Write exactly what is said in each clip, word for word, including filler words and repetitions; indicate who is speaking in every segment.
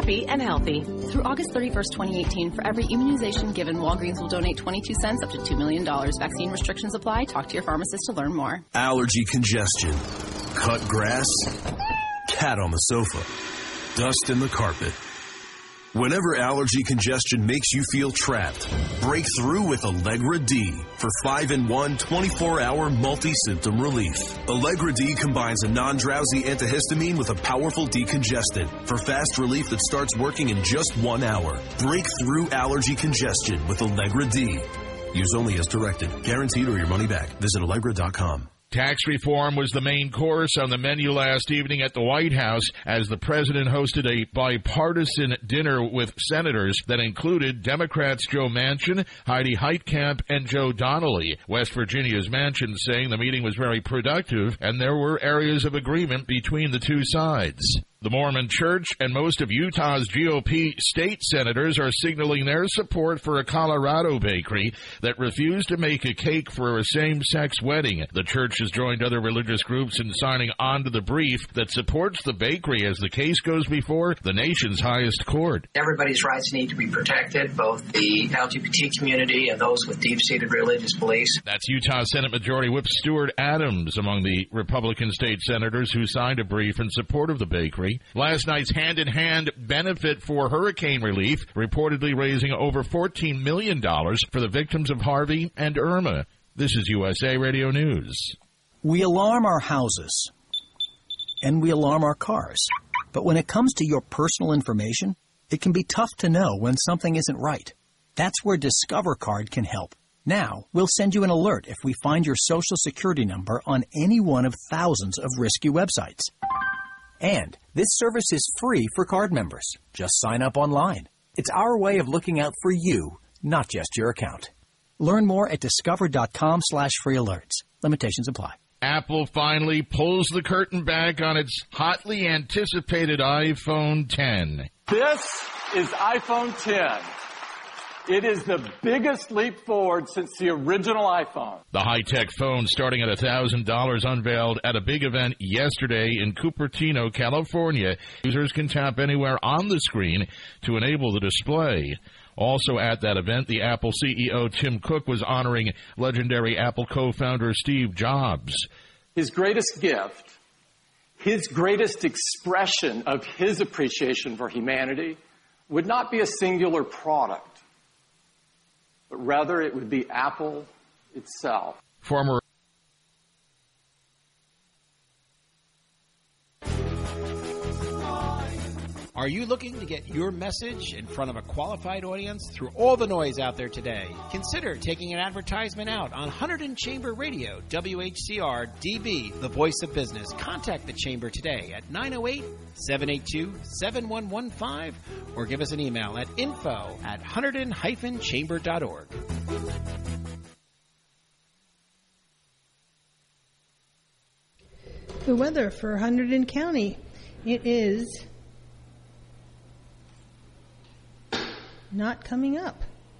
Speaker 1: happy and healthy.
Speaker 2: Through August thirty-first, twenty eighteen, for every immunization given, Walgreens will donate twenty-two cents up to two million dollars. Vaccine restrictions apply. Talk to your pharmacist to learn more.
Speaker 3: Allergy congestion. Cut grass. Cat on the sofa. Dust in the carpet. Whenever allergy congestion makes you feel trapped, break through with Allegra D for five in one twenty-four hour multi-symptom relief. Allegra D combines a non-drowsy antihistamine with a powerful decongestant for fast relief that starts working in just one hour. Break through allergy congestion with Allegra D. Use only as directed. Guaranteed or your money back. Visit Allegra dot com.
Speaker 4: Tax reform was the main course on the menu last evening at the White House as the president hosted a bipartisan dinner with senators that included Democrats Joe Manchin, Heidi Heitkamp, and Joe Donnelly. West Virginia's Manchin saying the meeting was very productive and there were areas of agreement between the two sides. The Mormon Church and most of Utah's G O P state senators are signaling their support for a Colorado bakery that refused to make a cake for a same-sex wedding. The church has joined other religious groups in signing on to the brief that supports the bakery as the case goes before the nation's highest court.
Speaker 5: Everybody's rights need to be protected, both the L G B T community and those with deep-seated religious beliefs.
Speaker 4: That's Utah Senate Majority Whip Stuart Adams among the Republican state senators who signed a brief in support of the bakery. Last night's hand-in-hand benefit for hurricane relief, reportedly raising over fourteen million dollars for the victims of Harvey and Irma. This is U S A Radio News.
Speaker 6: We alarm our houses, and we alarm our cars. But when it comes to your personal information, it can be tough to know when something isn't right. That's where Discover Card can help. Now, we'll send you an alert if we find your Social Security number on any one of thousands of risky websites. And this service is free for card members. Just sign up online. It's our way of looking out for you, not just your account. Learn more at discover.com slash free alerts. Limitations apply.
Speaker 4: Apple finally pulls the curtain back on its hotly anticipated iPhone ten.
Speaker 7: This is iPhone ten. It is the biggest leap forward since the original iPhone.
Speaker 4: The high-tech phone starting at one thousand dollars unveiled at a big event yesterday in Cupertino, California. Users can tap anywhere on the screen to enable the display. Also at that event, the Apple C E O Tim Cook was honoring legendary Apple co-founder Steve Jobs.
Speaker 7: His greatest gift, his greatest expression of his appreciation for humanity would not be a singular product, but rather it would be Apple itself.
Speaker 4: Former
Speaker 8: Are you looking to get your message in front of a qualified audience through all the noise out there today? Consider taking an advertisement out on Hunterdon Chamber Radio, W H C R D B, the voice of business. Contact the Chamber today at nine oh eight, seven eight two, seven one one five or give us an email at info at hunterdon dash chamber dot org.
Speaker 9: The weather for Hunterdon County. It is not coming up.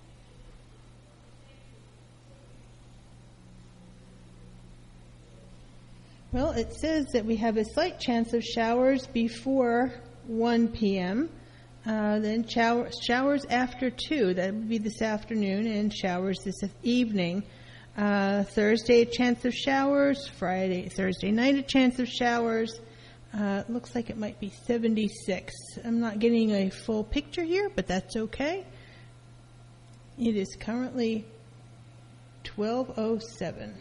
Speaker 9: Well, it says that we have a slight chance of showers before one p.m., uh, then shower, showers after two. That would be this afternoon, and showers this evening. Uh, Thursday, a chance of showers. Friday, Thursday night, a chance of showers. Uh, it looks like it might be seventy-six. I'm not getting a full picture here, but that's okay. It is currently twelve oh seven.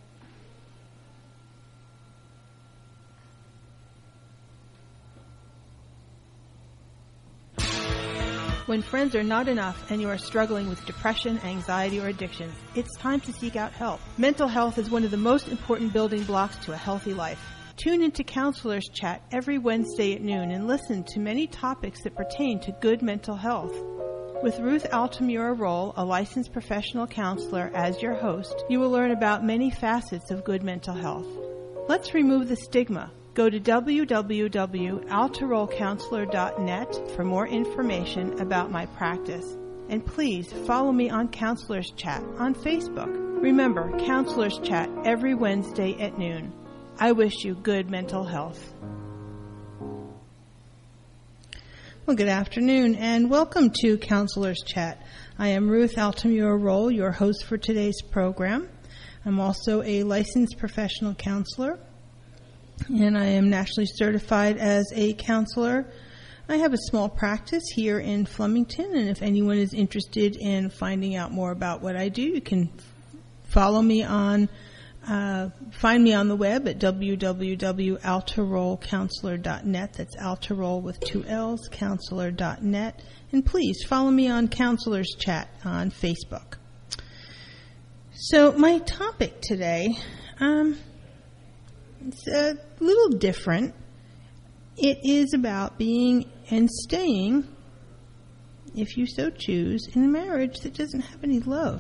Speaker 9: When friends are not enough and you are struggling with depression, anxiety, or addiction, it's time to seek out help. Mental health is one of the most important building blocks to a healthy life. Tune into Counselors Chat every Wednesday at noon and listen to many topics that pertain to good mental health. With Ruth Altamura-Roll, a licensed professional counselor, as your host, you will learn about many facets of good mental health. Let's remove the stigma. Go to w w w dot altaroll counselor dot net for more information about my practice. And please follow me on Counselors Chat on Facebook. Remember, Counselors Chat every Wednesday at noon. I wish you good mental health. Well, good afternoon, and welcome to Counselor's Chat. I am Ruth Altamura-Roll, your host for today's program. I'm also a licensed professional counselor, and I am nationally certified as a counselor. I have a small practice here in Flemington, and if anyone is interested in finding out more about what I do, you can follow me on, uh, find me on the web at w w w dot altaroll counselor dot net. That's Altaroll with two L's, counselor dot net. And please follow me on Counselor's Chat on Facebook. So my topic today, um, it's a little different. It is about being and staying, if you so choose, in a marriage that doesn't have any love.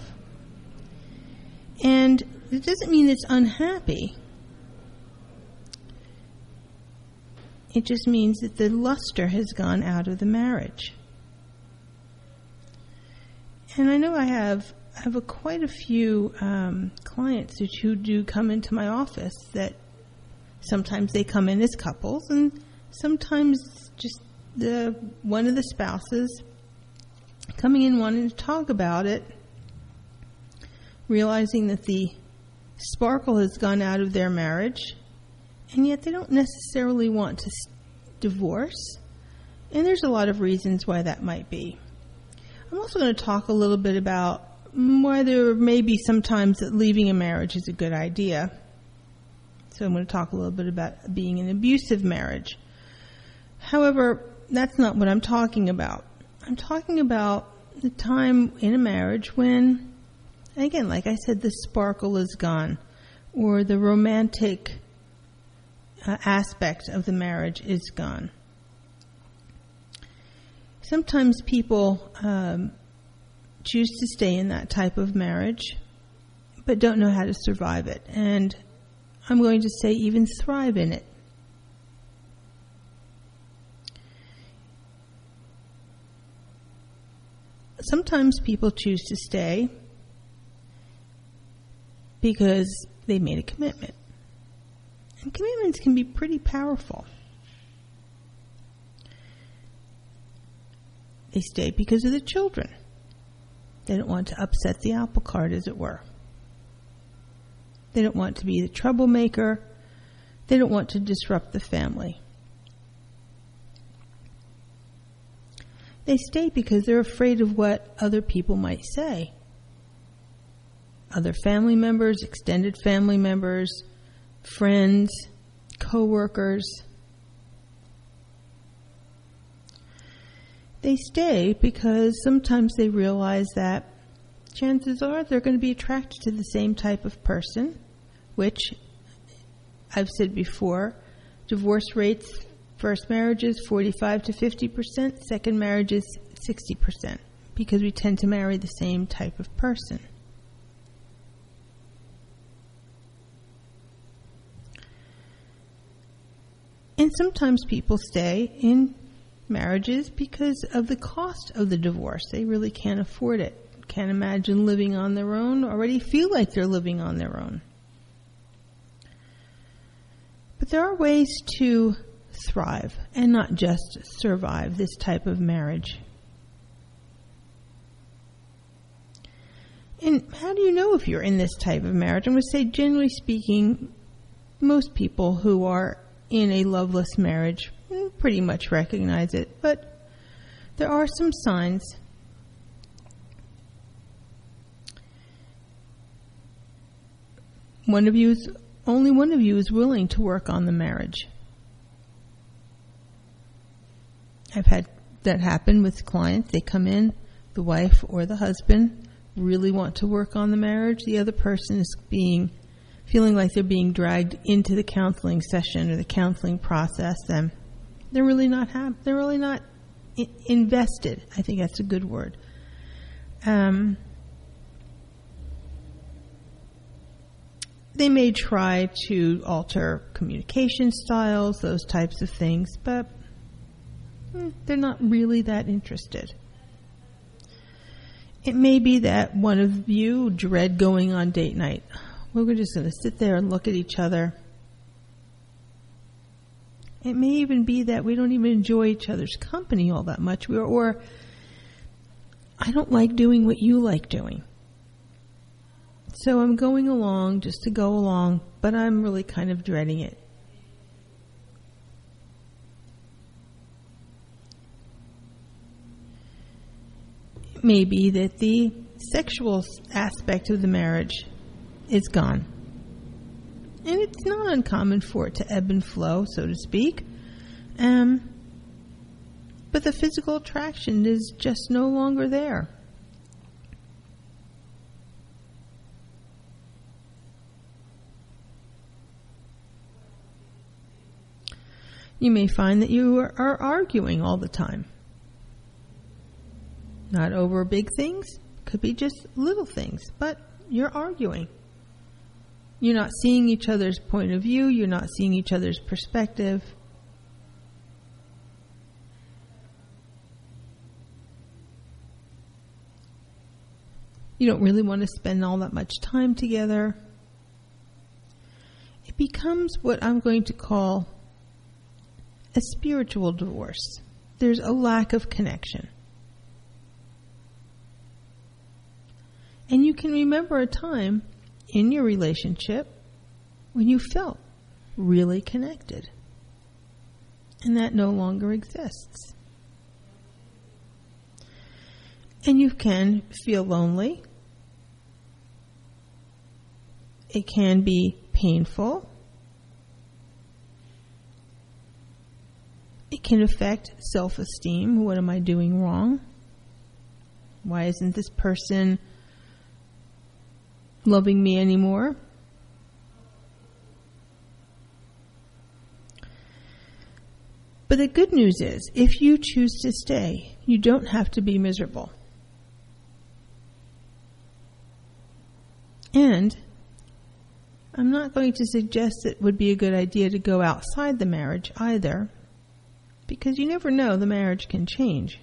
Speaker 9: And it doesn't mean it's unhappy. It just means that the luster has gone out of the marriage. And I know I have I have a, quite a few um, clients who do come into my office that sometimes they come in as couples, and sometimes just the one of the spouses coming in wanting to talk about it, realizing that the sparkle has gone out of their marriage, and yet they don't necessarily want to divorce. And there's a lot of reasons why that might be. I'm also going to talk a little bit about why there may be sometimes that leaving a marriage is a good idea. So I'm going to talk a little bit about being an abusive marriage. However, that's not what I'm talking about. I'm talking about the time in a marriage when, again, like I said, the sparkle is gone, or the romantic uh, aspect of the marriage is gone. Sometimes people um, choose to stay in that type of marriage, but don't know how to survive it. And I'm going to say even thrive in it. Sometimes people choose to stay because they made a commitment. And commitments can be pretty powerful. They stay because of the children. They don't want to upset the apple cart, as it were. They don't want to be the troublemaker. They don't want to disrupt the family. They stay because they're afraid of what other people might say. Other family members, extended family members, friends, co-workers. They stay because sometimes they realize that chances are they're going to be attracted to the same type of person, which I've said before, divorce rates, first marriages forty-five to fifty percent, second marriages sixty percent, because we tend to marry the same type of person. And sometimes people stay in marriages because of the cost of the divorce. They really can't afford it. Can't imagine living on their own, already feel like they're living on their own. But there are ways to thrive and not just survive this type of marriage. And how do you know if you're in this type of marriage? I'm going to say, generally speaking, most people who are in a loveless marriage pretty much recognize it, but there are some signs. One of you is, only one of you is willing to work on the marriage. I've had that happen with clients. They come in, the wife or the husband really want to work on the marriage. The other person is being, feeling like they're being dragged into the counseling session or the counseling process, and they're really not have, they're really not I- invested. I think that's a good word. Um, they may try to alter communication styles, those types of things, but eh, they're not really that interested. It may be that one of you dread going on date night. We're just going to sit there and look at each other It may even be that we don't even enjoy each other's company all that much, or, or I don't like doing what you like doing. So I'm going along just to go along, but I'm really kind of dreading it. It may be that the sexual aspect of the marriage is gone. And it's not uncommon for it to ebb and flow, so to speak. Um, but the physical attraction is just no longer there. You may find that you are, are arguing all the time. Not over big things, could be just little things, but you're arguing. You're not seeing each other's point of view. You're not seeing each other's perspective. You don't really want to spend all that much time together. It becomes what I'm going to call a spiritual divorce. There's a lack of connection. And you can remember a time in your relationship when you felt really connected. And that no longer exists. And you can feel lonely. It can be painful. It can affect self-esteem. What am I doing wrong? Why isn't this person loving me anymore? But the good news is, if you choose to stay, you don't have to be miserable. And I'm not going to suggest it would be a good idea to go outside the marriage either, because you never know, the marriage can change.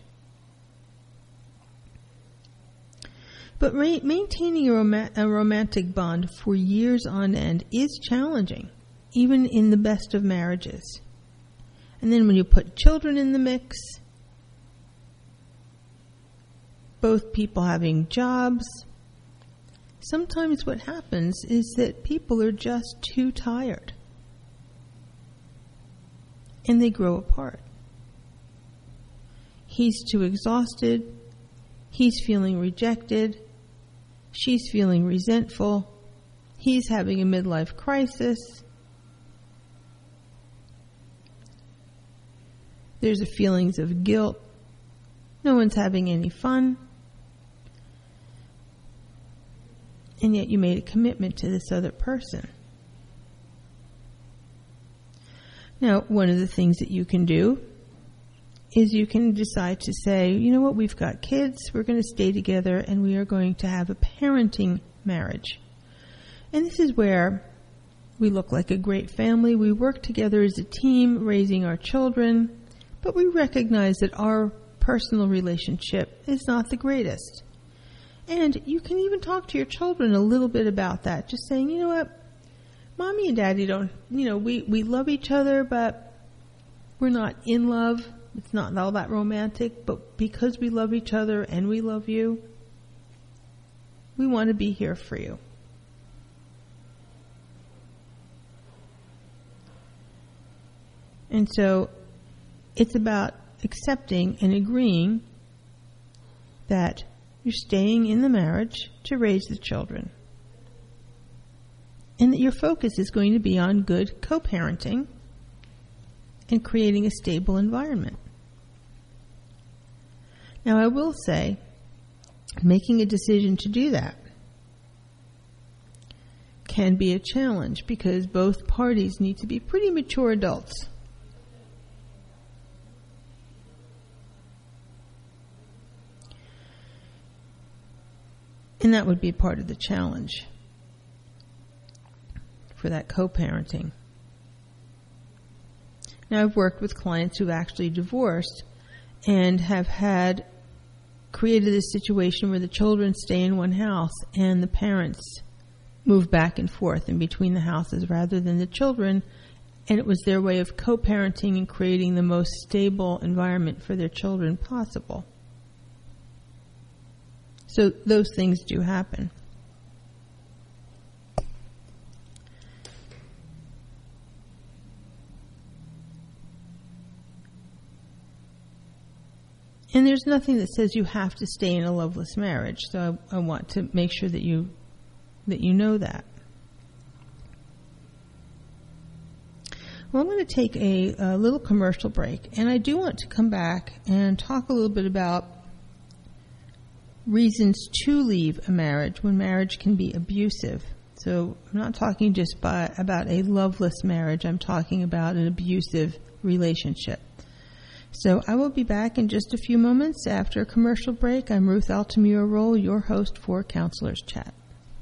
Speaker 9: But ma- maintaining a, rom- a romantic bond for years on end is challenging, even in the best of marriages. And then when you put children in the mix, both people having jobs, sometimes what happens is that people are just too tired. And they grow apart. He's too exhausted. He's feeling rejected. She's feeling resentful. He's having a midlife crisis. There's a feelings of guilt. No one's having any fun. And yet you made a commitment to this other person. Now, one of the things that you can do is you can decide to say, you know what, we've got kids, we're going to stay together, and we are going to have a parenting marriage. And this is where we look like a great family. We work together as a team, raising our children, but we recognize that our personal relationship is not the greatest. And you can even talk to your children a little bit about that, just saying, you know what, Mommy and Daddy don't, you know, we, we love each other, but we're not in love. It's not all that romantic, but because we love each other and we love you, we want to be here for you. And so it's about accepting and agreeing that you're staying in the marriage to raise the children. And that your focus is going to be on good co-parenting and creating a stable environment. Now, I will say, making a decision to do that can be a challenge because both parties need to be pretty mature adults. And that would be part of the challenge for that co-parenting. Now, I've worked with clients who've actually divorced and have had created a situation where the children stay in one house and the parents move back and forth in between the houses rather than the children and it was their way of co-parenting and creating the most stable environment for their children possible. So those things do happen. And there's nothing that says you have to stay in a loveless marriage. So I, I want to make sure that you that you know that. Well, I'm going to take a, a little commercial break, and I do want to come back and talk a little bit about reasons to leave a marriage when marriage can be abusive. So I'm not talking just by, about a loveless marriage. I'm talking about an abusive relationship. So I will be back in just a few moments after a commercial break. I'm Ruth Altamura-Roll, your host for Counselors Chat.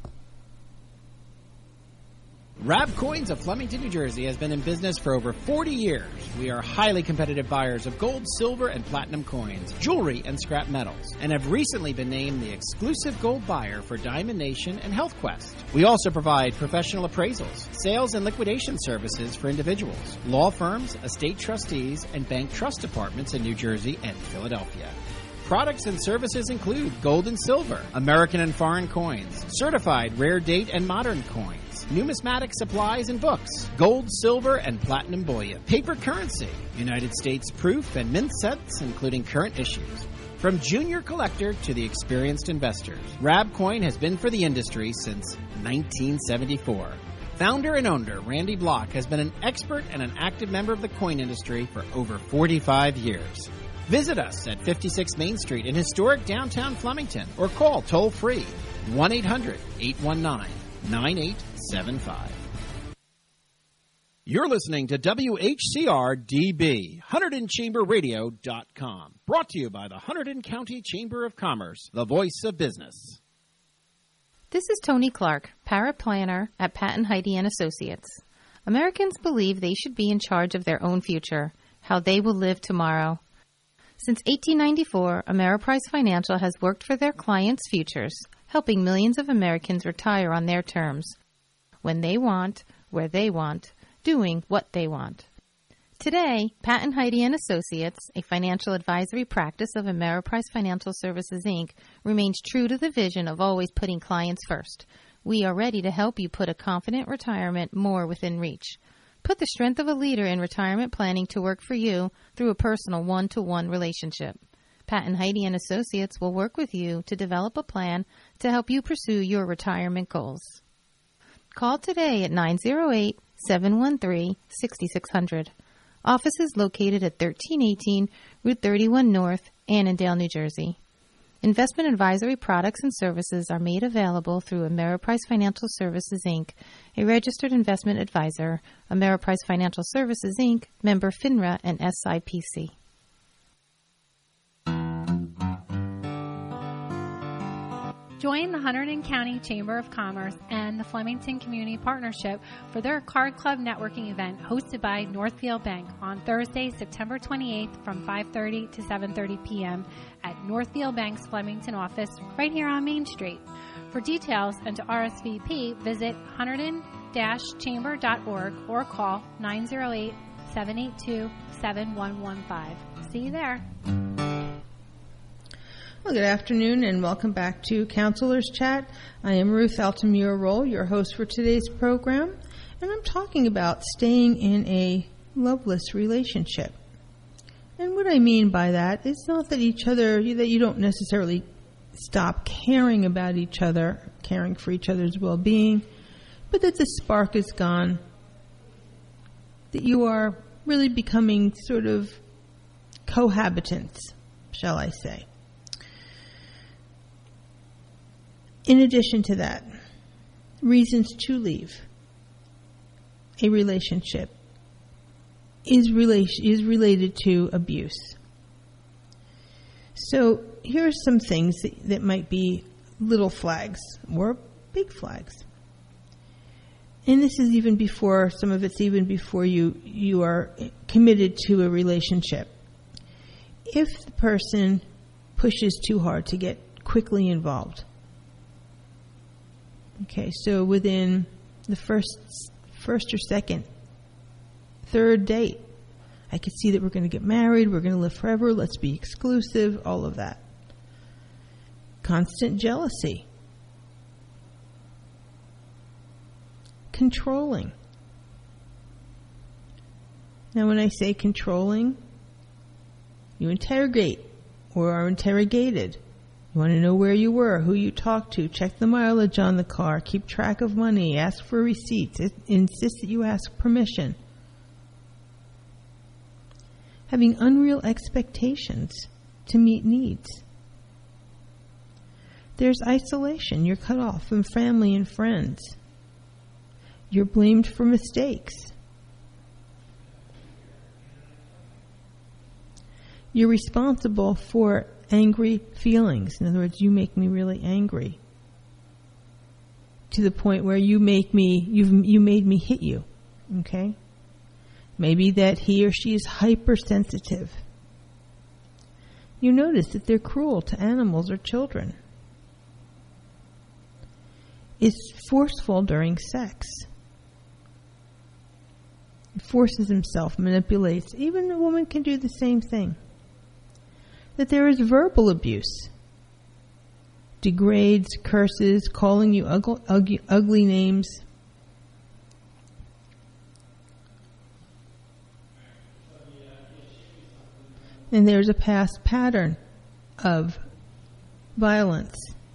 Speaker 8: Rab Coins of Flemington, New Jersey has been in business for over forty years. We are highly competitive buyers of gold, silver, and platinum coins, jewelry, and scrap metals, and have recently been named the exclusive gold buyer for Diamond Nation and Health Quest. We also provide professional appraisals, sales and liquidation services for individuals, law firms, estate trustees, and bank trust departments in New Jersey and Philadelphia. Products and services include gold and silver, American and foreign coins, certified rare date and modern coins, numismatic supplies and books, gold, silver, and platinum bullion, paper currency, United States proof and mint sets, including current issues. From junior collector to the experienced investors, Rabcoin has been for the industry since nineteen seventy-four. Founder and owner Randy Block has been an expert and an active member of the coin industry for over forty-five years. Visit us at fifty-six Main Street in historic downtown Flemington or call toll-free one eight hundred eight one nine nine eight seven five. You're listening to W H C R D B, Hunterdon Chamber Radio dot com. Brought to you by the Hunterdon County Chamber of Commerce, the voice of business.
Speaker 1: This is Tony Clark, paraplanner at Patton Heidi and Associates. Americans believe they should be in charge of their own future, how they will live tomorrow. Since eighteen ninety-four, Ameriprise Financial has worked for their clients' futures, helping millions of Americans retire on their terms, when they want, where they want, doing what they want. Today, Patton Heidi and Associates, a financial advisory practice of Ameriprise Financial Services, Incorporated, remains true to the vision of always putting clients first. We are ready to help you put a confident retirement more within reach. Put the strength of a leader in retirement planning to work for you through a personal one-to-one relationship. Patton Heidi and Associates will work with you to develop a plan to help you pursue your retirement goals. Call today at nine oh eight, seven one three, six six zero zero. Office is located at thirteen eighteen Route thirty-one North, Annandale, New Jersey. Investment advisory products and services are made available through Ameriprise Financial Services, Incorporated, a registered investment advisor, Ameriprise Financial Services, Incorporated, member FINRA and S I P C.
Speaker 10: Join the Hunterdon County Chamber of Commerce and the Flemington Community Partnership for their Card Club networking event hosted by Northfield Bank on Thursday, September twenty-eighth from five thirty to seven thirty p.m. at Northfield Bank's Flemington office right here on Main Street. For details and to R S V P, visit hunterdon dash chamber dot org or call nine oh eight, seven eight two, seven one one five. See you there.
Speaker 9: Well, good afternoon and welcome back to Counselors Chat. I am Ruth Altamura-Roll, your host for today's program, and I'm talking about staying in a loveless relationship. And what I mean by that is not that each other, that you don't necessarily stop caring about each other, caring for each other's well-being, but that the spark is gone, that you are really becoming sort of cohabitants, shall I say. In addition to that, reasons to leave a relationship is relation is related to abuse. So here are some things that, that might be little flags or big flags. And this is even before, some of it's even before you, you are committed to a relationship. If the person pushes too hard to get quickly involved. Okay, so within the first first or second third date. I could see that we're going to get married, we're going to live forever, let's be exclusive, all of that. Constant jealousy. Controlling. Now, when I say controlling, you interrogate or are interrogated. You want to know where you were, who you talked to, check the mileage on the car, keep track of money, ask for receipts, insist that you ask permission. Having unreal expectations to meet needs. There's isolation. You're cut off from family and friends. You're blamed for mistakes. You're responsible for angry feelings. In other words, you make me really angry. To the point where you make me, you've, you made me hit you. Okay? Maybe that he or she is hypersensitive. You notice that they're cruel to animals or children. Is forceful during sex. He forces himself, manipulates. Even a woman can do the same thing. That there is verbal abuse. Degrades, curses, calling you ugly, ugly, ugly names. And there's a past pattern of violence.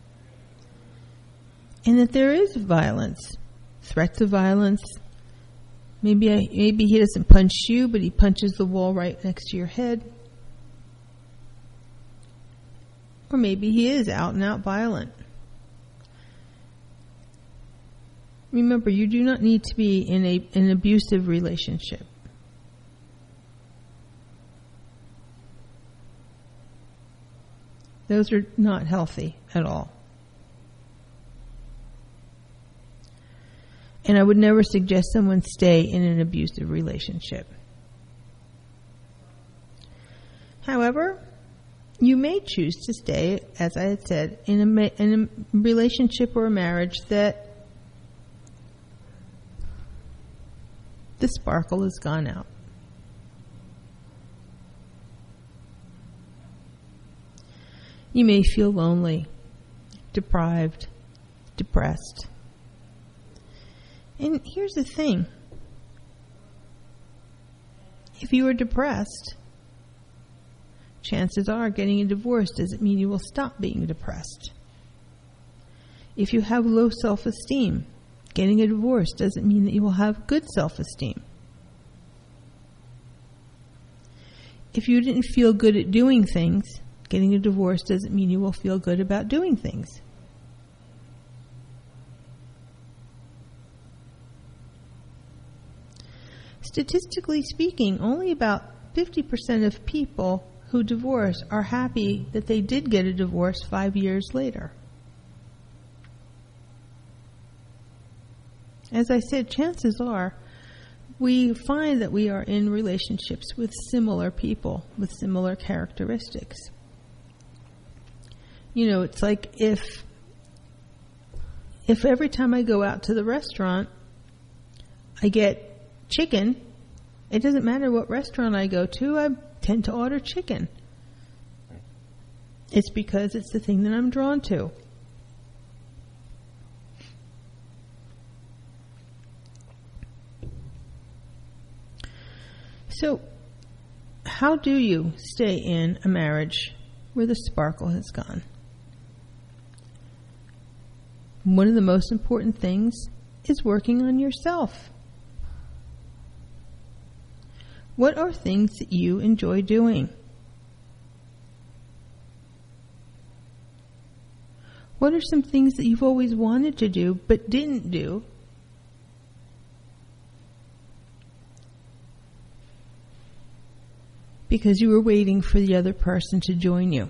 Speaker 9: And that there is violence. Threats of violence. Maybe I, maybe he doesn't punch you, but he punches the wall right next to your head. Or maybe he is out and out violent. Remember, you do not need to be in a, an abusive relationship. Those are not healthy at all. And I would never suggest someone stay in an abusive relationship. However, you may choose to stay, as I had said, in a, ma- in a relationship or a marriage that the sparkle has gone out. You may feel lonely, deprived, depressed. And here's the thing. If you are depressed, chances are getting a divorce doesn't mean you will stop being depressed. If you have low self-esteem, getting a divorce doesn't mean that you will have good self-esteem. If you didn't feel good at doing things, getting a divorce doesn't mean you will feel good about doing things. Statistically speaking, only about fifty percent of people who divorce are happy that they did get a divorce five years later. As I said, chances are we find that we are in relationships with similar people, with similar characteristics. You know, it's like if if every time I go out to the restaurant, I get chicken, it doesn't matter what restaurant I go to, I tend to order chicken. It's because it's the thing that I'm drawn to. So, how do you stay in a marriage where the sparkle has gone? One of the most important things is working on yourself. What are things that you enjoy doing? What are some things that you've always wanted to do but didn't do? Because you were waiting for the other person to join you.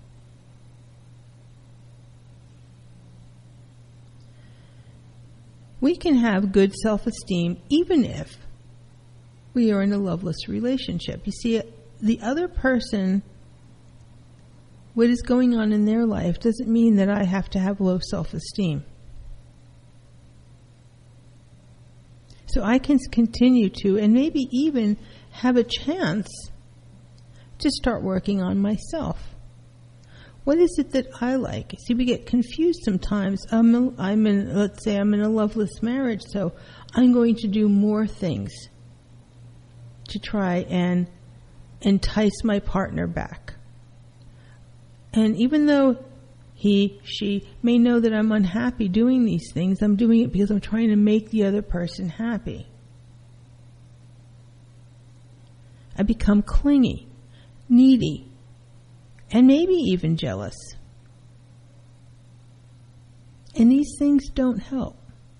Speaker 9: We can have good self-esteem even if we are in a loveless relationship. You see, the other person, what is going on in their life doesn't mean that I have to have low self-esteem. So I can continue to, and maybe even have a chance to start working on myself. What is it that I like? See, we get confused sometimes. I'm, a, I'm in, let's say I'm in a loveless marriage, so I'm going to do more things to try and entice my partner back. And even though he, she may know that I'm unhappy doing these things, I'm doing it because I'm trying to make the other person happy. I become clingy, needy, and maybe even jealous. And these things don't help.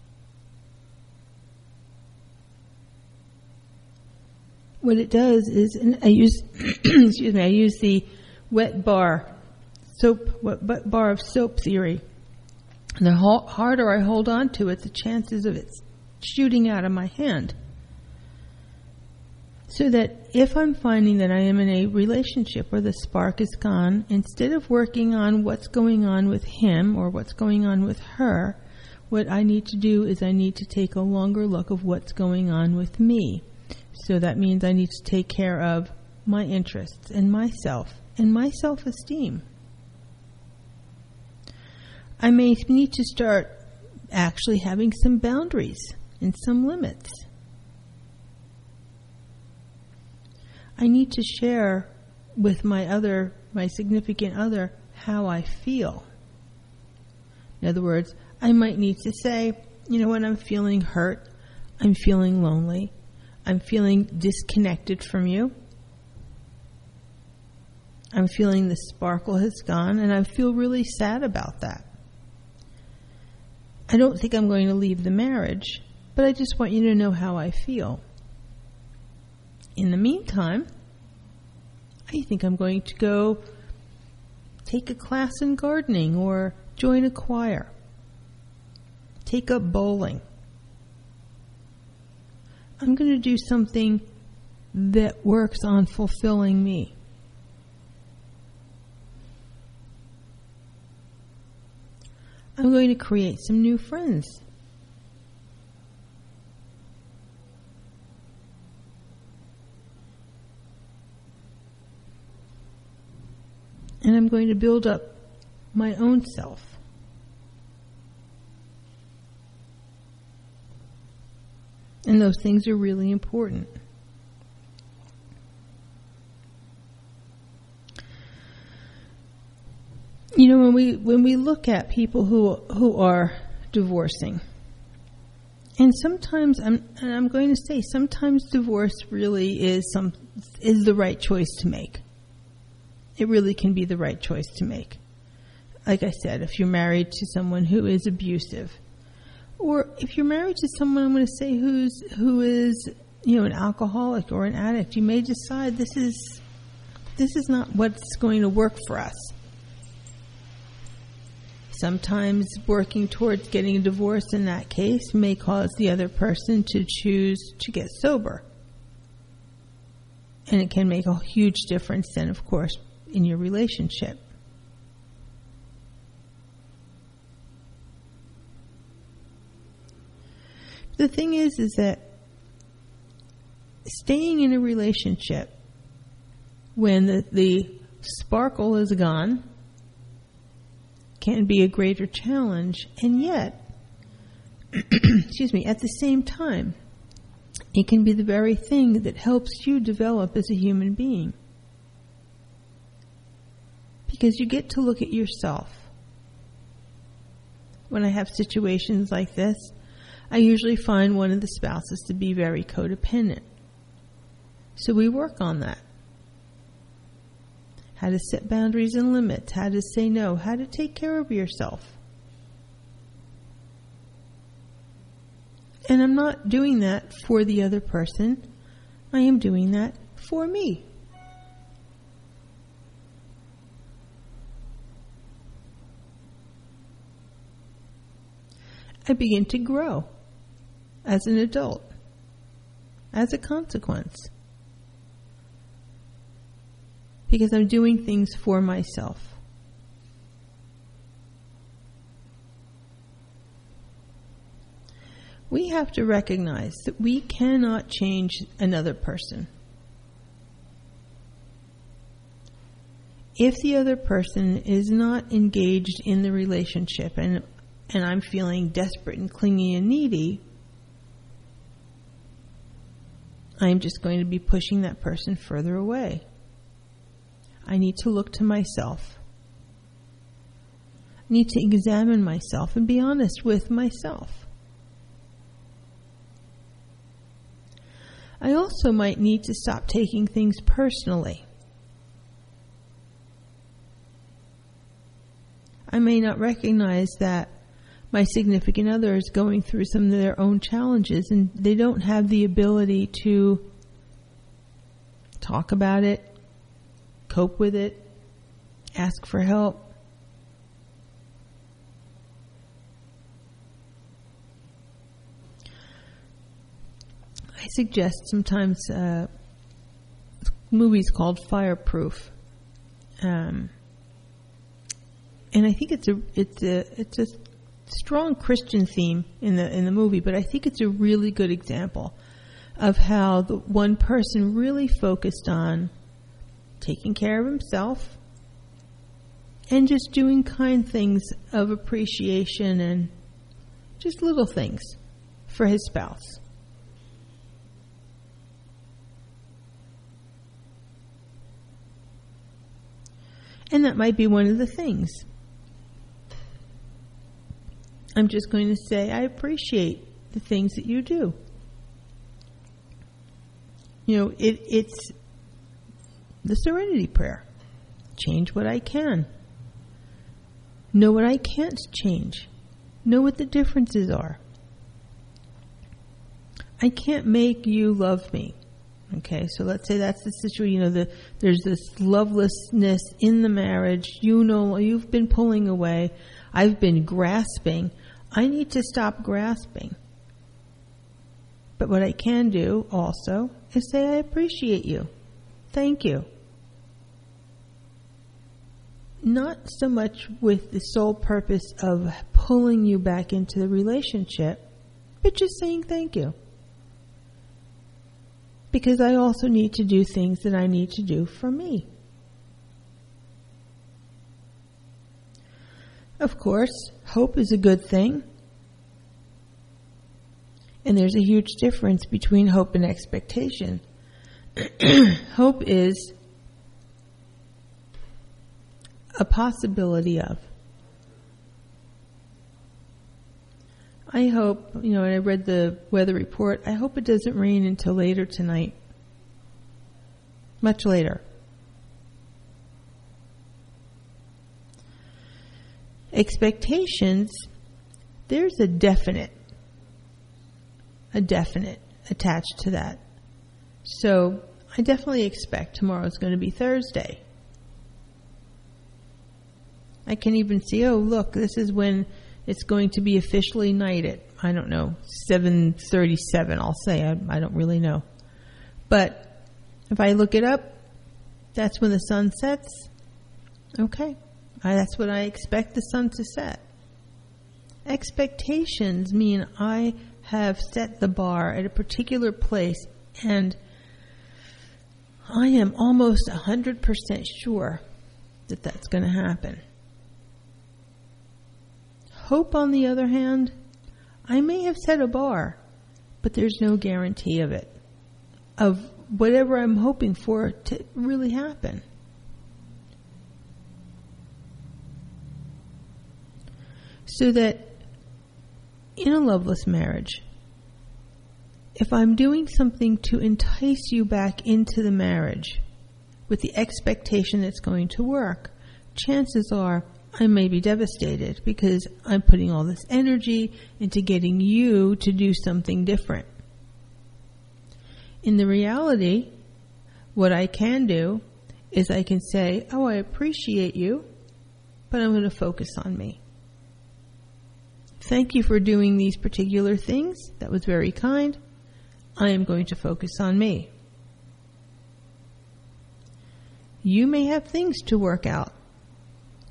Speaker 9: What it does is, and I use, excuse me, I use the wet bar soap, wet bar of soap theory. And the harder I hold on to it, the chances of it shooting out of my hand. So that if I'm finding that I am in a relationship where the spark is gone, instead of working on what's going on with him or what's going on with her, what I need to do is I need to take a longer look of what's going on with me. So that means I need to take care of my interests and myself and my self-esteem. I may need to start actually having some boundaries and some limits. I need to share with my other, my significant other, how I feel. In other words, I might need to say, you know what, I'm feeling hurt, I'm feeling lonely, I'm feeling disconnected from you, I'm feeling the sparkle has gone, and I feel really sad about that. I don't think I'm going to leave the marriage, but I just want you to know how I feel. In the meantime, I think I'm going to go take a class in gardening or join a choir, take up bowling. I'm going to do something that works on fulfilling me. I'm going to create some new friends. And I'm going to build up my own self. And those things are really important. You know, when we when we look at people who who are divorcing, and sometimes I'm and I'm going to say sometimes divorce really is some is the right choice to make. It really can be the right choice to make. Like I said, if you're married to someone who is abusive, or if you're married to someone, I'm going to say who's who is, you know, an alcoholic or an addict, you may decide this is this is not what's going to work for us. Sometimes working towards getting a divorce in that case may cause the other person to choose to get sober. And it can make a huge difference then, of course, in your relationship. The thing is, is that staying in a relationship when the, the sparkle is gone can be a greater challenge, and yet, excuse me, at the same time, it can be the very thing that helps you develop as a human being. Because you get to look at yourself. When I have situations like this, I usually find one of the spouses to be very codependent. So we work on that. How to set boundaries and limits, how to say no, how to take care of yourself. And I'm not doing that for the other person. I am doing that for me. I begin to grow as an adult, as a consequence. Because I'm doing things for myself. We have to recognize that we cannot change another person. If the other person is not engaged in the relationship and and I'm feeling desperate and clingy and needy, I'm just going to be pushing that person further away. I need to look to myself. I need to examine myself and be honest with myself. I also might need to stop taking things personally. I may not recognize that my significant other is going through some of their own challenges and they don't have the ability to talk about it, cope with it, ask for help. I suggest sometimes uh, movies called Fireproof. Um, and I think it's a it's a it's a strong Christian theme in the in the movie, but I think it's a really good example of how the one person really focused on taking care of himself and just doing kind things of appreciation and just little things for his spouse. And that might be one of the things. I'm just going to say, I appreciate the things that you do. You know, it, it's the Serenity Prayer. Change what I can. Know what I can't change. Know what the differences are. I can't make you love me. Okay, so let's say that's the situation. You know, the, there's this lovelessness in the marriage. You know, you've been pulling away. I've been grasping. I need to stop grasping. But what I can do also is say, I appreciate you. Thank you. Not so much with the sole purpose of pulling you back into the relationship, but just saying thank you. Because I also need to do things that I need to do for me. Of course, hope is a good thing. And there's a huge difference between hope and expectation. Hope is a possibility of. I hope, you know, and I read the weather report, I hope it doesn't rain until later tonight. Much later. Expectations, there's a definite, a definite attached to that. So I definitely expect tomorrow's going to be Thursday. I can even see, oh, look, this is when it's going to be officially night at, I don't know, seven thirty-seven, I'll say. I, I don't really know. But if I look it up, that's when the sun sets. Okay. I, that's what I expect the sun to set. Expectations mean I have set the bar at a particular place and I am almost one hundred percent sure that that's going to happen. Hope, on the other hand, I may have set a bar, but there's no guarantee of it, of whatever I'm hoping for to really happen. So that in a loveless marriage, if I'm doing something to entice you back into the marriage with the expectation it's going to work, chances are I may be devastated because I'm putting all this energy into getting you to do something different. In the reality, what I can do is I can say, oh, I appreciate you, but I'm going to focus on me. Thank you for doing these particular things. That was very kind. I am going to focus on me. You may have things to work out.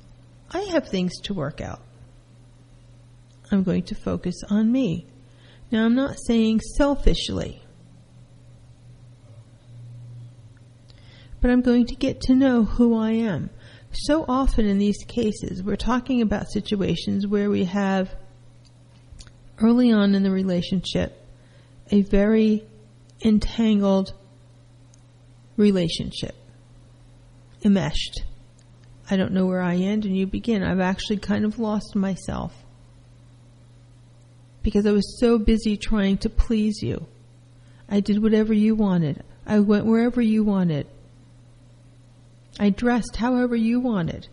Speaker 9: I have things to work out. I'm going to focus on me. Now, I'm not saying selfishly, but I'm going to get to know who I am. So often in these cases, we're talking about situations where we have, early on in the relationship, a very entangled relationship, enmeshed. I don't know where I end and you begin. I've actually kind of lost myself because I was so busy trying to please you. I did whatever you wanted. I went wherever you wanted. I dressed however you wanted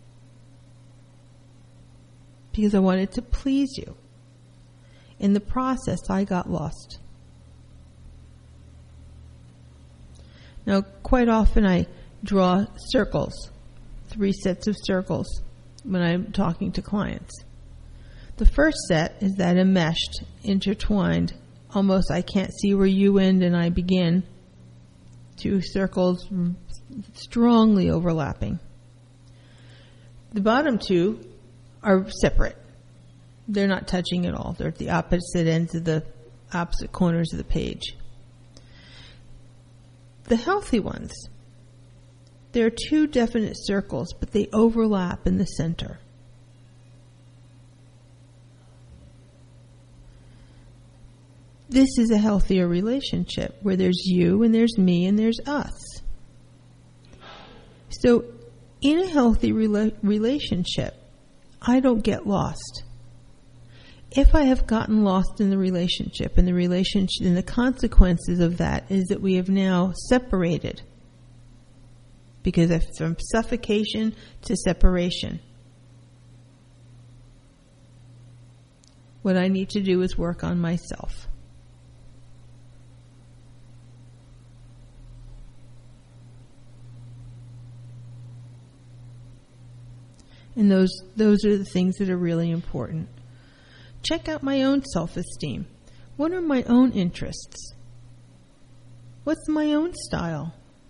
Speaker 9: because I wanted to please you. In the process, I got lost. Now, quite often I draw circles, three sets of circles when I'm talking to clients. The first set is that enmeshed, intertwined, almost I can't see where you end and I begin. Two circles strongly overlapping. The bottom two are separate. They're not touching at all. They're at the opposite ends of the opposite corners of the page. The healthy ones, there are two definite circles, but they overlap in the center. This is a healthier relationship where there's you and there's me and there's us. So in a healthy rela- relationship, I don't get lost. If I have gotten lost in the relationship, and the relationship, and the consequences of that is that we have now separated, because of, from suffocation to separation, what I need to do is work on myself. And those those are the things that are really important. Check out my own self-esteem. What are my own interests? What's my own style?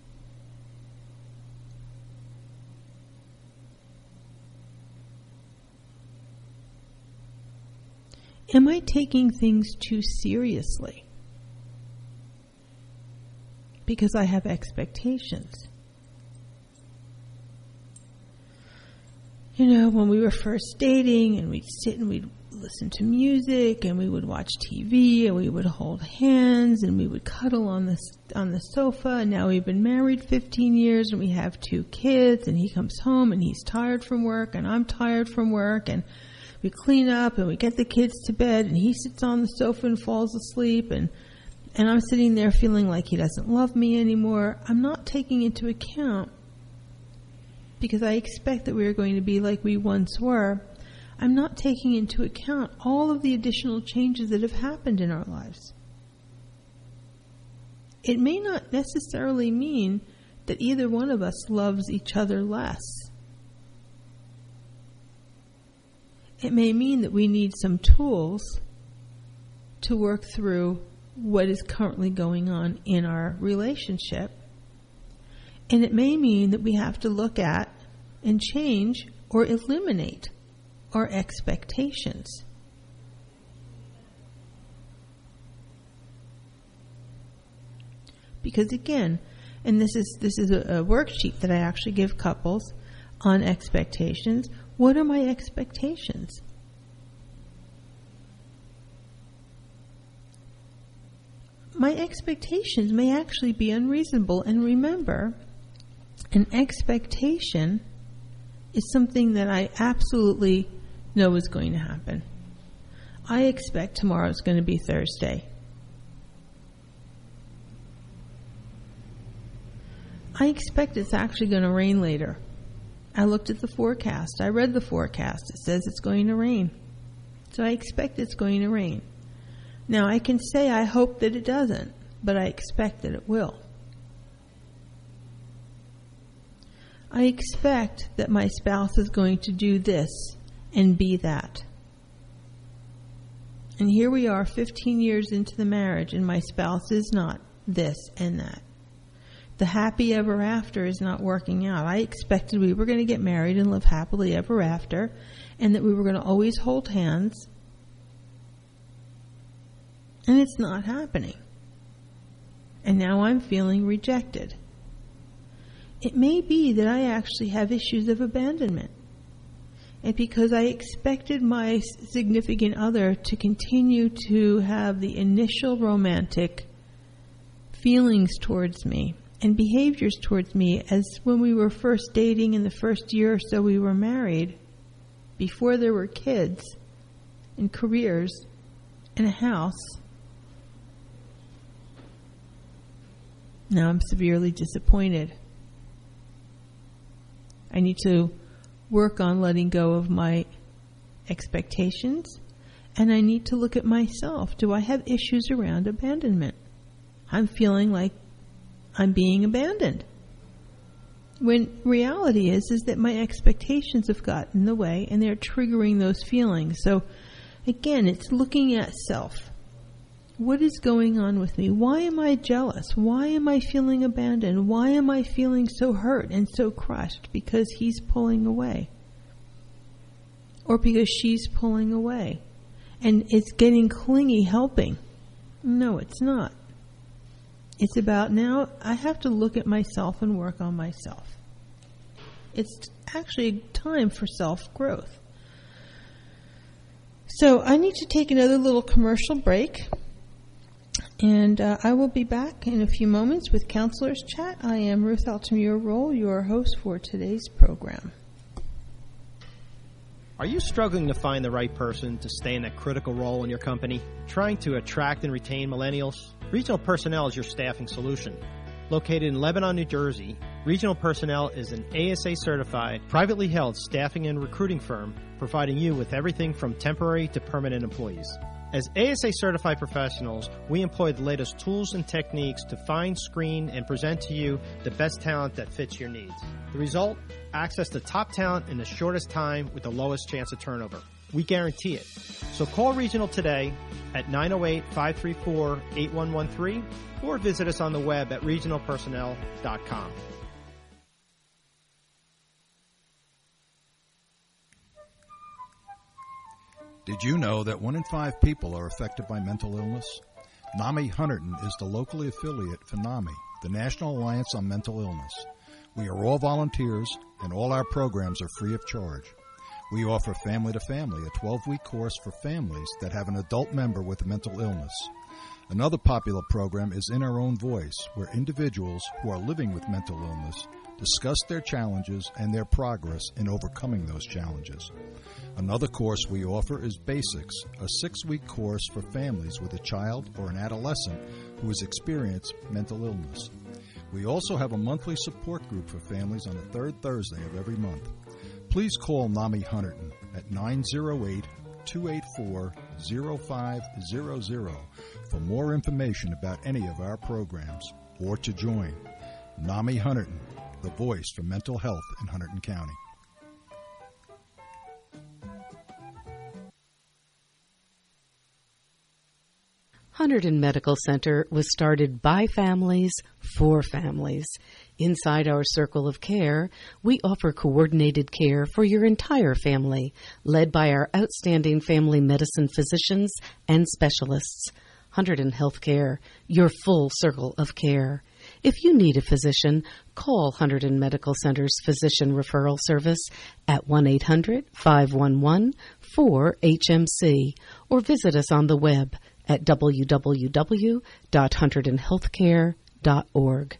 Speaker 9: Am I taking things too seriously? Because I have expectations. You know, when we were first dating and we'd sit and we'd listen to music and we would watch T V and we would hold hands and we would cuddle on the, on the sofa, and now we've been married fifteen years and we have two kids, and he comes home and he's tired from work and I'm tired from work, and we clean up and we get the kids to bed and he sits on the sofa and falls asleep, and, and I'm sitting there feeling like he doesn't love me anymore. I'm not taking into account, because I expect that we are going to be like we once were, I'm not taking into account all of the additional changes that have happened in our lives. It may not necessarily mean that either one of us loves each other less. It may mean that we need some tools to work through what is currently going on in our relationship. And it may mean that we have to look at and change or eliminate our expectations. Because again, and this is this is a, a worksheet that I actually give couples on expectations. What are my expectations? My expectations may actually be unreasonable. And remember, an expectation is something that I absolutely know is going to happen. I expect tomorrow is going to be Thursday. I expect it's actually going to rain later. I looked at the forecast. I read the forecast. It says it's going to rain. So I expect it's going to rain. Now, I can say I hope that it doesn't, but I expect that it will. I expect that my spouse is going to do this and be that. And here we are fifteen years into the marriage, and my spouse is not this and that. The happy ever after is not working out. I expected we were going to get married and live happily ever after, and that we were going to always hold hands. And it's not happening. And now I'm feeling rejected. It may be that I actually have issues of abandonment. And because I expected my significant other to continue to have the initial romantic feelings towards me and behaviors towards me as when we were first dating in the first year or so we were married, before there were kids and careers and a house. Now I'm severely disappointed. I need to work on letting go of my expectations, and I need to look at myself. Do I have issues around abandonment? I'm feeling like I'm being abandoned. When reality is, is that my expectations have gotten in the way, and they're triggering those feelings. So, again, it's looking at self. What is going on with me? Why am I jealous? Why am I feeling abandoned? Why am I feeling so hurt and so crushed? Because he's pulling away. Or because she's pulling away. And it's getting clingy helping. No, it's not. It's about now I have to look at myself and work on myself. It's actually time for self-growth. So I need to take another little commercial break. And uh, I will be back in a few moments with Counselor's Chat. I am Ruth Altamura-Roll, your host for today's program.
Speaker 11: Are you struggling to find the right person to stay in that critical role in your company? Trying to attract and retain millennials? Regional Personnel is your staffing solution. Located in Lebanon, New Jersey, Regional Personnel is an A S A-certified, privately held staffing and recruiting firm providing you with everything from temporary to permanent employees. As A S A-certified professionals, we employ the latest tools and techniques to find, screen, and present to you the best talent that fits your needs. The result? Access to top talent in the shortest time with the lowest chance of turnover. We guarantee it. So call Regional today at nine oh eight, five three four, eight one one three or visit us on the web at regional personnel dot com.
Speaker 12: Did you know that one in five people are affected by mental illness? NAMI Hunterdon is the locally affiliate for NAMI, the National Alliance on Mental Illness. We are all volunteers, and all our programs are free of charge. We offer Family to Family, a twelve-week course for families that have an adult member with a mental illness. Another popular program is In Our Own Voice, where individuals who are living with mental illness discuss their challenges and their progress in overcoming those challenges. Another course we offer is Basics, a six-week course for families with a child or an adolescent who has experienced mental illness. We also have a monthly support group for families on the third Thursday of every month. Please call NAMI Hunterdon at nine oh eight, two eight four, oh five hundred for more information about any of our programs or to join. NAMI Hunterdon, the voice for mental health in Hunterdon County.
Speaker 13: Hunterdon Medical Center was started by families for families. Inside our circle of care, we offer coordinated care for your entire family, led by our outstanding family medicine physicians and specialists. Hunterdon Healthcare, your full circle of care. If you need a physician, call Hunterdon Medical Center's Physician Referral Service at one eight hundred, five one one, four H M C or visit us on the web at w w w dot hunterdon healthcare dot org.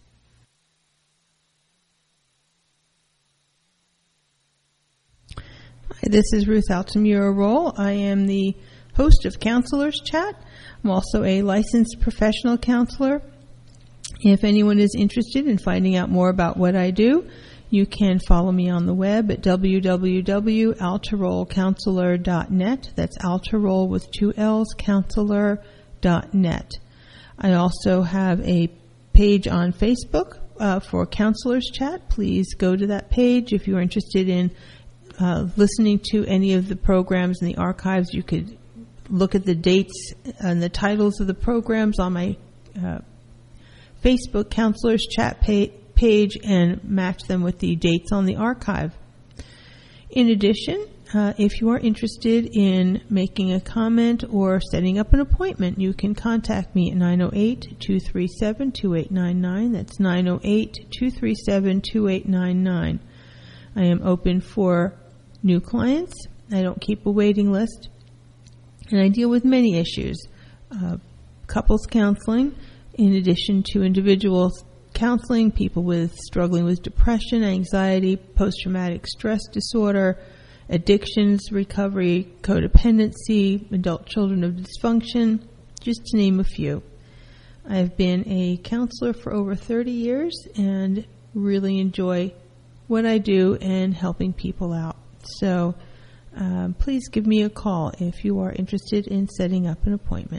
Speaker 9: Hi, this is Ruth Altamura-Roll. I am the host of Counselor's Chat. I'm also a licensed professional counselor. If anyone is interested in finding out more about what I do, you can follow me on the web at w w w dot altaroll counselor dot net. That's Altaroll with two L's, counselor dot net. I also have a page on Facebook uh, for Counselor's Chat. Please go to that page. If you're interested in uh, listening to any of the programs in the archives, you could look at the dates and the titles of the programs on my uh, Facebook Counselor's Chat page. page and match them with the dates on the archive. In addition, Uh, if you are interested in making a comment or setting up an appointment, you can contact me at nine oh eight, two three seven, two eight nine nine. That's nine oh eight, two three seven, two eight nine nine. I am open for new clients. I don't keep a waiting list. And I deal with many issues. Uh, couples counseling, in addition to individual counseling, people with struggling with depression, anxiety, post-traumatic stress disorder, addictions, recovery, codependency, adult children of dysfunction, just to name a few. I've been a counselor for over thirty years and really enjoy what I do and helping people out. So um, please give me a call if you are interested in setting up an appointment.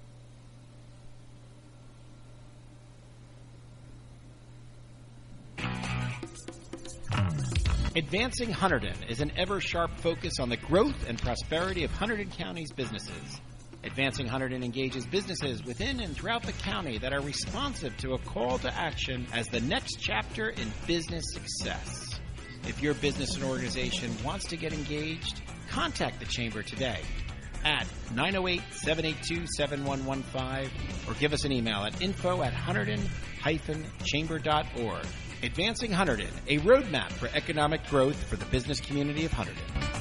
Speaker 8: Advancing Hunterdon is an ever-sharp focus on the growth and prosperity of Hunterdon County's businesses. Advancing Hunterdon engages businesses within and throughout the county that are responsive to a call to action as the next chapter in business success. If your business and organization wants to get engaged, contact the Chamber today at nine oh eight, seven eight two, seven one one five or give us an email at info at hunterdon dash chamber dot org. Advancing Hunterdon, a roadmap for economic growth for the business community of Hunterdon.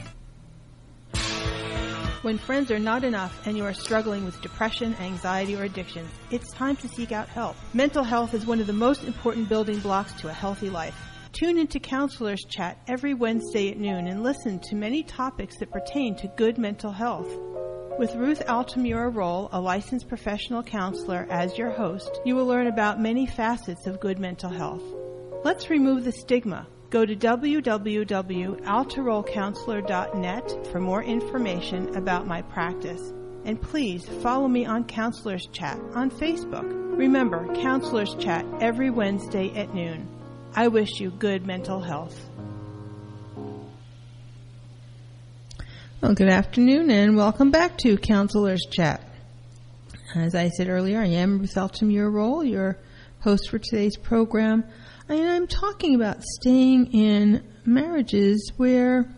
Speaker 9: When friends are not enough and you are struggling with depression, anxiety, or addictions, it's time to seek out help. Mental health is one of the most important building blocks to a healthy life. Tune into Counselors Chat every Wednesday at noon and listen to many topics that pertain to good mental health. With Ruth Altamura Roll, a licensed professional counselor, as your host, you will learn about many facets of good mental health. Let's remove the stigma. Go to w w w dot altaroll counselor dot net for more information about my practice. And please follow me on Counselors Chat on Facebook. Remember, Counselors Chat every Wednesday at noon. I wish you good mental health. Well, good afternoon and welcome back to Counselors Chat. As I said earlier, I am Ruth Altamura Roll, your host for today's program. And I'm talking about staying in marriages where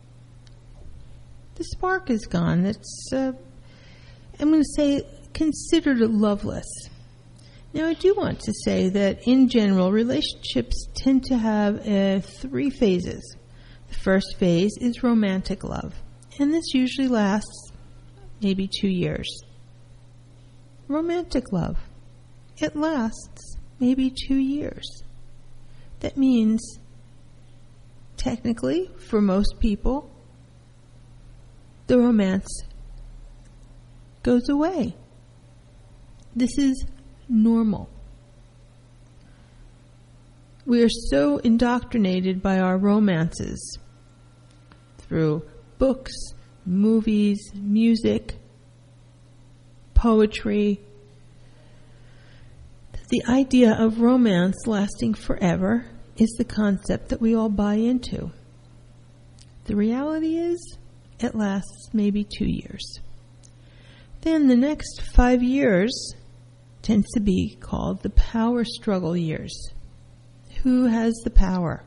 Speaker 9: the spark is gone. That's, uh, I'm going to say, considered loveless. Now, I do want to say that, in general, relationships tend to have uh, three phases. The first phase is romantic love, and this usually lasts maybe two years. Romantic love. It lasts maybe two years. That means, technically, for most people, the romance goes away. This is normal. We are so indoctrinated by our romances through books, movies, music, poetry. The idea of romance lasting forever is the concept that we all buy into. The reality is, it lasts maybe two years. Then the next five years tends to be called the power struggle years. Who has the power?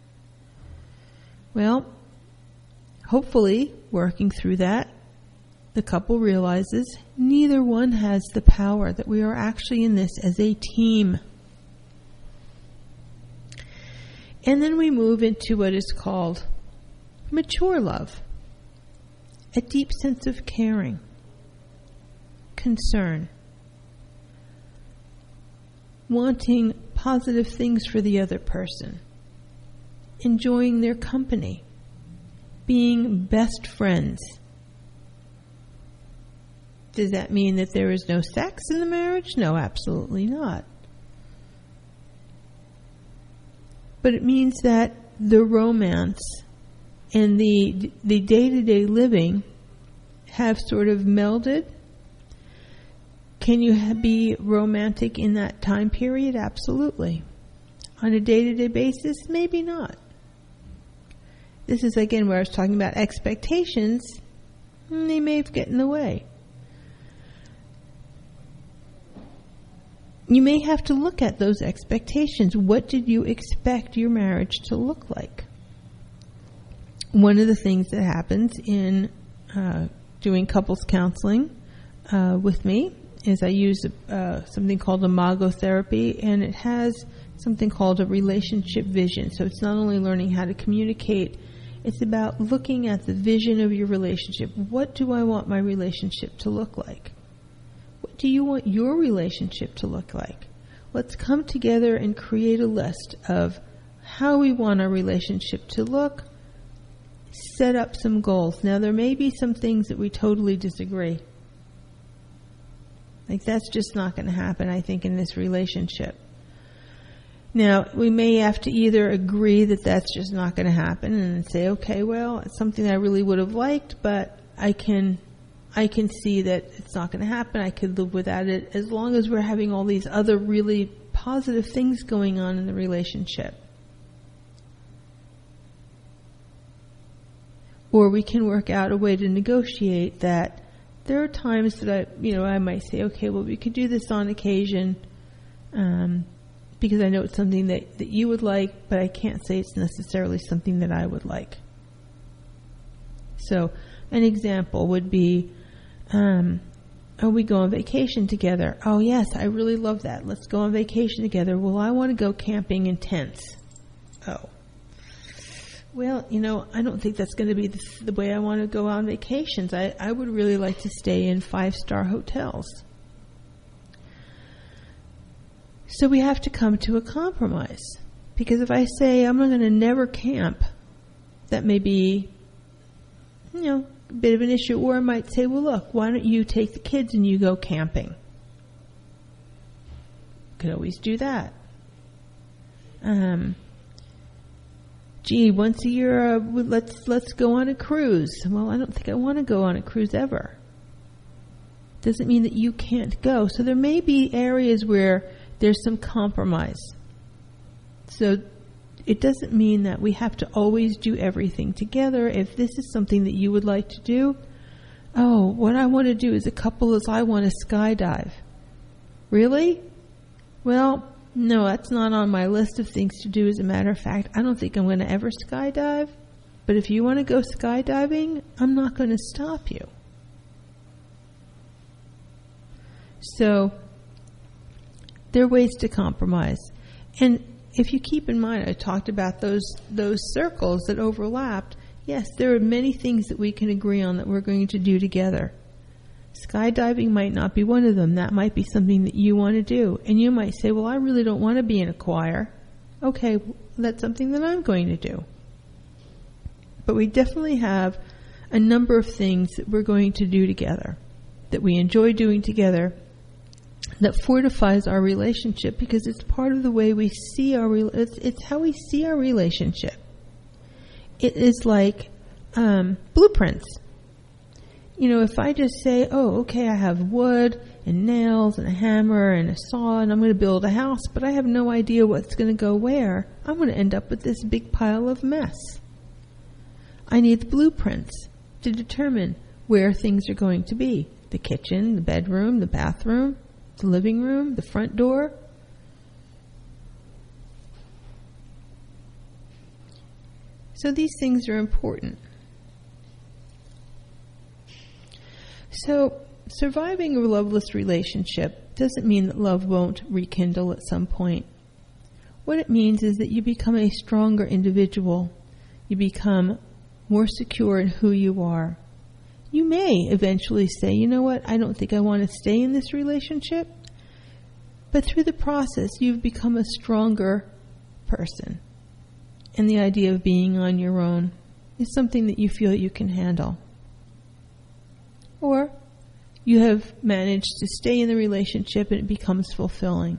Speaker 9: Well, hopefully, working through that, the couple realizes neither one has the power, that we are actually in this as a team. And then we move into what is called mature love, a deep sense of caring, concern, wanting positive things for the other person, enjoying their company, being best friends. Does that mean that there is no sex in the marriage? No, absolutely not. But it means that the romance and the the day-to-day living have sort of melded. Can you ha- be romantic in that time period? Absolutely. On a day-to-day basis? Maybe not. This is, again, where I was talking about expectations. They may have gotten in the way. You may have to look at those expectations. What did you expect your marriage to look like? one of the things that happens in uh, doing couples counseling uh, with me is I use uh, something called imago therapy, and it has something called a relationship vision. So it's not only learning how to communicate, it's about looking at the vision of your relationship. What do I want my relationship to look like? What do you want your relationship to look like? Let's come together and create a list of how we want our relationship to look, set up some goals. Now, there may be some things that we totally disagree. Like, that's just not going to happen, I think, in this relationship. Now, we may have to either agree that that's just not going to happen and say, okay, well, it's something I really would have liked, but I can I can see that it's not going to happen. I could live without it as long as we're having all these other really positive things going on in the relationship. Or we can work out a way to negotiate that. There are times that I, you know, I might say, okay, well, we could do this on occasion, um, because I know it's something that, that you would like, but I can't say it's necessarily something that I would like. So an example would be, um, oh, we go on vacation together. Oh, yes, I really love that. Let's go on vacation together. Well, I want to go camping in tents. Oh. Well, you know, I don't think that's going to be the, the way I want to go on vacations. I, I would really like to stay in five-star hotels. So we have to come to a compromise. Because if I say I'm going to never camp, that may be, you know, a bit of an issue. Or I might say, well, look, why don't you take the kids and you go camping? Could always do that. Um... Gee, once a year, uh, let's let's go on a cruise. Well, I don't think I want to go on a cruise ever. Doesn't mean that you can't go. So there may be areas where there's some compromise. So it doesn't mean that we have to always do everything together. If this is something that you would like to do, oh, what I want to do as a couple is I want to skydive. Really? Well, no, that's not on my list of things to do. As a matter of fact, I don't think I'm going to ever skydive. But if you want to go skydiving, I'm not going to stop you. So there are ways to compromise. And if you keep in mind, I talked about those those circles that overlapped. Yes, there are many things that we can agree on that we're going to do together. Skydiving might not be one of them. That might be something that you want to do. And you might say, well, I really don't want to be in a choir. Okay, that's something that I'm going to do. But we definitely have a number of things that we're going to do together, that we enjoy doing together, that fortifies our relationship because it's part of the way we see our, it's, it's how we see our relationship. It is like um, blueprints. You know, if I just say, oh, okay, I have wood and nails and a hammer and a saw and I'm going to build a house, but I have no idea what's going to go where, I'm going to end up with this big pile of mess. I need the blueprints to determine where things are going to be. The kitchen, the bedroom, the bathroom, the living room, the front door. So these things are important. So, surviving a loveless relationship doesn't mean that love won't rekindle at some point. What it means is that you become a stronger individual. You become more secure in who you are. You may eventually say, you know what, I don't think I want to stay in this relationship. But through the process, you've become a stronger person. And the idea of being on your own is something that you feel you can handle. Or you have managed to stay in the relationship and it becomes fulfilling.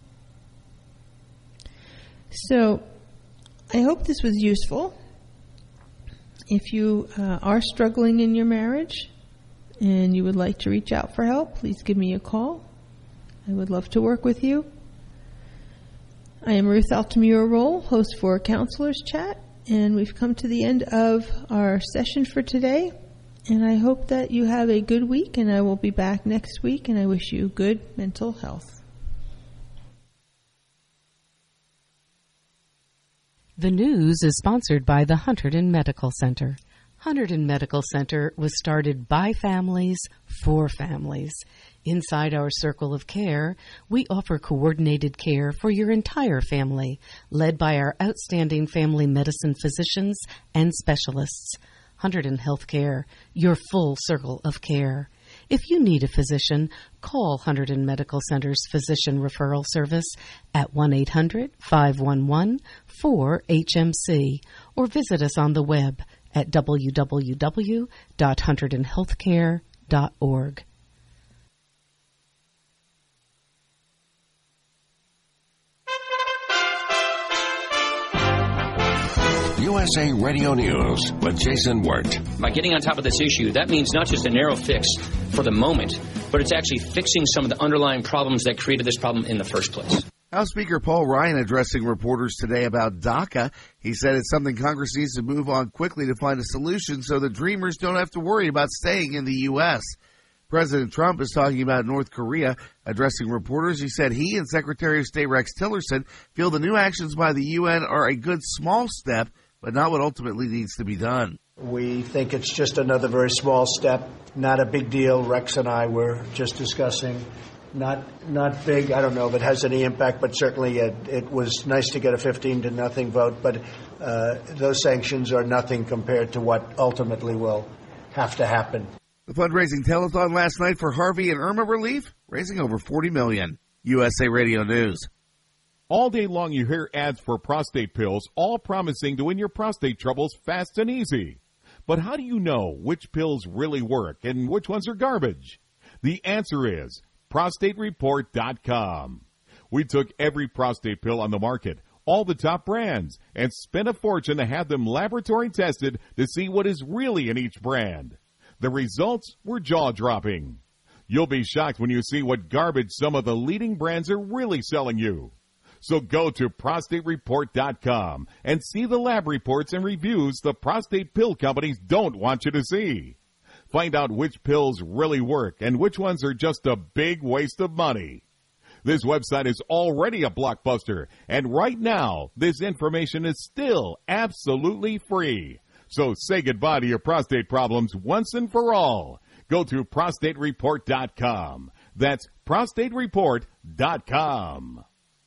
Speaker 9: So, I hope this was useful. If you uh, are struggling in your marriage and you would like to reach out for help, please give me a call. I would love to work with you. I am Ruth Altamura-Roll, host for Counselors Chat, and we've come to the end of our session for today. And I hope that you have a good week, and I will be back next week, and I wish you good mental health.
Speaker 13: The news is sponsored by the Hunterdon Medical Center. Hunterdon Medical Center was started by families for families. Inside our circle of care, we offer coordinated care for your entire family, led by our outstanding family medicine physicians and specialists. Hunterdon Healthcare, your full circle of care. If you need a physician, call Hunterdon Medical Center's Physician Referral Service at one eight hundred, five one one, four H M C or visit us on the web at w w w dot hunterdon healthcare dot org.
Speaker 14: U S A Radio News with Jason Wirt.
Speaker 15: By getting on top of this issue, that means not just a narrow fix for the moment, but it's actually fixing some of the underlying problems that created this problem in the first place.
Speaker 16: House Speaker Paul Ryan addressing reporters today about DACA. He said it's something Congress needs to move on quickly to find a solution so the Dreamers don't have to worry about staying in the U S. President Trump is talking about North Korea. Addressing reporters, he said he and Secretary of State Rex Tillerson feel the new actions by the U N are a good small step, but not what ultimately needs to be done.
Speaker 17: We think it's just another very small step, not a big deal. Rex and I were just discussing. Not not big. I don't know if it has any impact, but certainly it, it was nice to get a fifteen to nothing vote. But uh, those sanctions are nothing compared to what ultimately will have to happen.
Speaker 16: The fundraising telethon last night for Harvey and Irma relief, raising over forty million dollars. U S A Radio News.
Speaker 18: All day long you hear ads for prostate pills, all promising to win your prostate troubles fast and easy. But how do you know which pills really work and which ones are garbage? The answer is prostate report dot com. We took every prostate pill on the market, all the top brands, and spent a fortune to have them laboratory tested to see what is really in each brand. The results were jaw-dropping. You'll be shocked when you see what garbage some of the leading brands are really selling you. So go to prostate report dot com and see the lab reports and reviews the prostate pill companies don't want you to see. Find out which pills really work and which ones are just a big waste of money. This website is already a blockbuster, and right now, this information is still absolutely free. So say goodbye to your prostate problems once and for all. Go to prostate report dot com. That's prostate report dot com.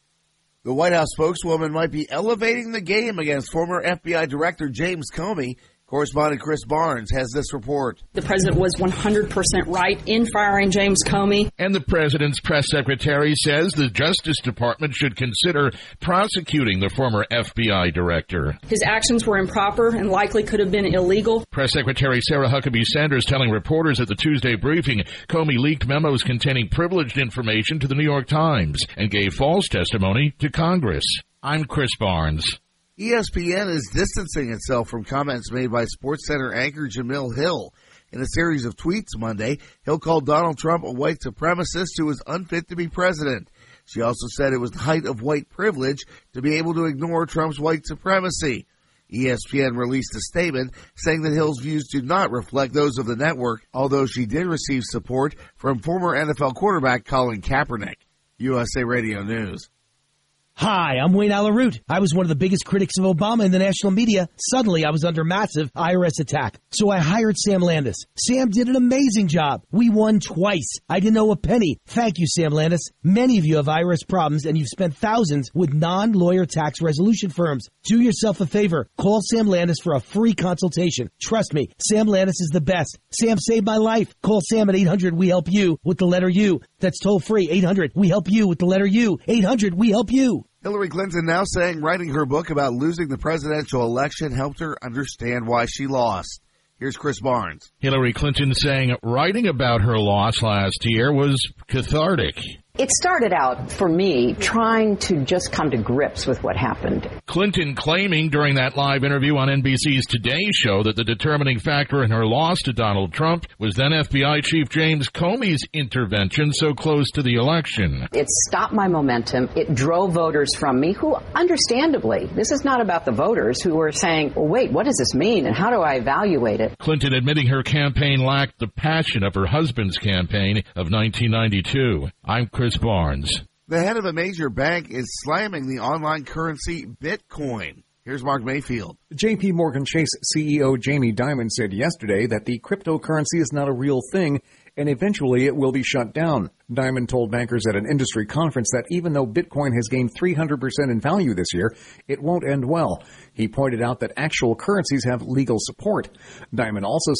Speaker 16: The White House spokeswoman might be elevating the game against former F B I Director James Comey. Correspondent Chris Barnes has this report.
Speaker 19: The president was one hundred percent right in firing James Comey.
Speaker 4: And the president's press secretary says the Justice Department should consider prosecuting the former F B I director.
Speaker 19: His actions were improper and likely could have been illegal.
Speaker 4: Press Secretary Sarah Huckabee Sanders telling reporters at the Tuesday briefing Comey leaked memos containing privileged information to the New York Times and gave false testimony to Congress. I'm Chris Barnes.
Speaker 16: E S P N is distancing itself from comments made by SportsCenter anchor Jemele Hill. In a series of tweets Monday, Hill called Donald Trump a white supremacist who was unfit to be president. She also said it was the height of white privilege to be able to ignore Trump's white supremacy. E S P N released a statement saying that Hill's views do not reflect those of the network, although she did receive support from former N F L quarterback Colin Kaepernick. U S A Radio News.
Speaker 20: Hi, I'm Wayne Alaroot. I was one of the biggest critics of Obama in the national media. Suddenly, I was under massive I R S attack. So I hired Sam Landis. Sam did an amazing job. We won twice. I didn't owe a penny. Thank you, Sam Landis. Many of you have I R S problems, and you've spent thousands with non-lawyer tax resolution firms. Do yourself a favor. Call Sam Landis for a free consultation. Trust me, Sam Landis is the best. Sam saved my life. Call Sam at eight hundred we help you with the letter U. That's toll free. eight hundred we help you with the letter U. eight hundred we help you.
Speaker 16: Hillary Clinton now saying writing her book about losing the presidential election helped her understand why she lost. Here's Chris Barnes.
Speaker 4: Hillary Clinton saying writing about her loss last year was cathartic.
Speaker 21: It started out, for me, trying to just come to grips with what happened.
Speaker 4: Clinton claiming during that live interview on N B C's Today Show that the determining factor in her loss to Donald Trump was then F B I Chief James Comey's intervention so close to the election.
Speaker 21: It stopped my momentum. It drove voters from me who, understandably, this is not about the voters who were saying, well, wait, what does this mean and how do I evaluate it?
Speaker 4: Clinton admitting her campaign lacked the passion of her husband's campaign of nineteen ninety-two. I'm Chris Barnes.
Speaker 16: The head of a major bank is slamming the online currency Bitcoin. Here's Mark Mayfield.
Speaker 2: J P Morgan Chase C E O Jamie Dimon said yesterday that the cryptocurrency is not a real thing and eventually it will be shut down. Dimon told bankers at an industry conference that even though Bitcoin has gained three hundred percent in value this year, it won't end well. He pointed out that actual currencies have legal support. Dimon also